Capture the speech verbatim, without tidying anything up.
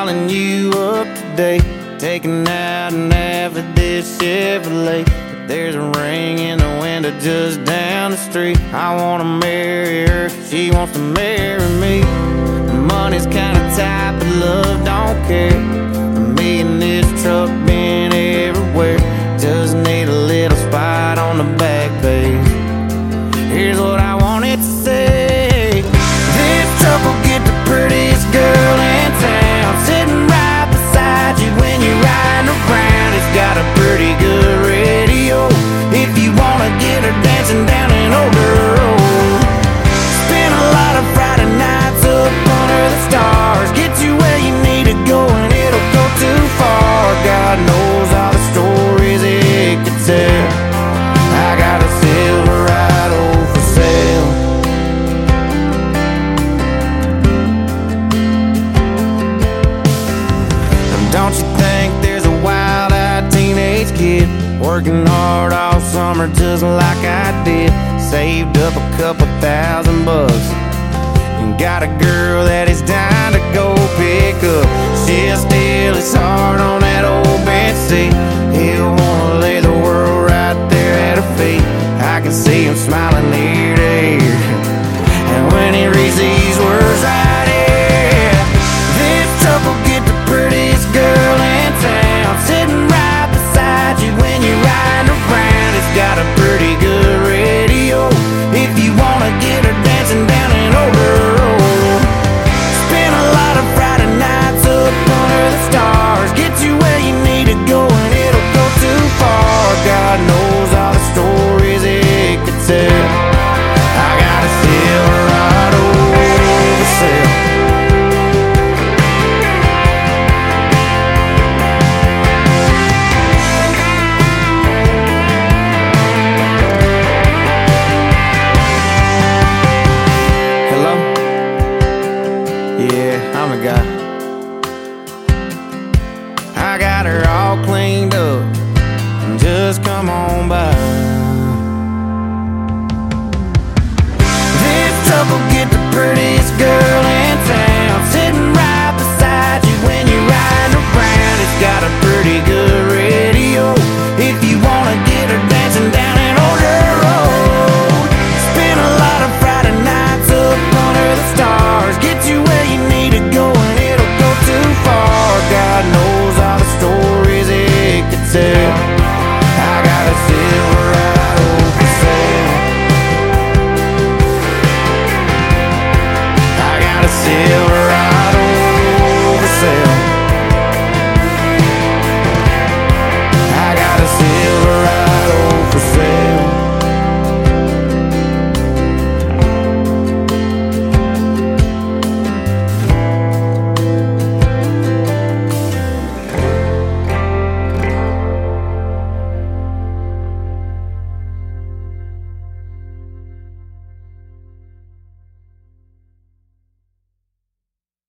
calling you up today, taking out an half of this Chevrolet. But there's a ring in the window just down the street. I wanna marry her, she wants to marry me. Money's kinda tight, but love don't care. Me and this truck been everywhere, just need a little spot on the back page. Here's what I wanted to say: this truck will get the prettiest girl in town, sitting right beside you when you're riding around. It's got a pretty good radio if you wanna get her dancing down an older road. Spend a lot of Friday nights up under the stars, get you where you need to go and it'll go too far. God knows all the stories it could tell. I got a Silverado for sale. Don't you think there's a wild-eyed teenage kid working hard all summer just like I did? Saved up a couple thousand bucks and got a girl that he's dying to go pick up. She'll steal his heart on that old bench seat. He'll wanna lay the world right there at her feet. I can see him smiling ear to ear, and when he reads these words right here: this truck will get the prettiest girl in town, sitting right beside you when you're riding around. It's got a pretty good radio if you wanna get her dancing down an older road. Spend a lot of Friday nights up under the stars, get you where you need to go and it'll go too far. God knows all the stories it could tell. I got a Silverado for sale. Hello? Yeah, I'm the guy. I got her all cleaned up, just come on by. This truck will get the prettiest girl in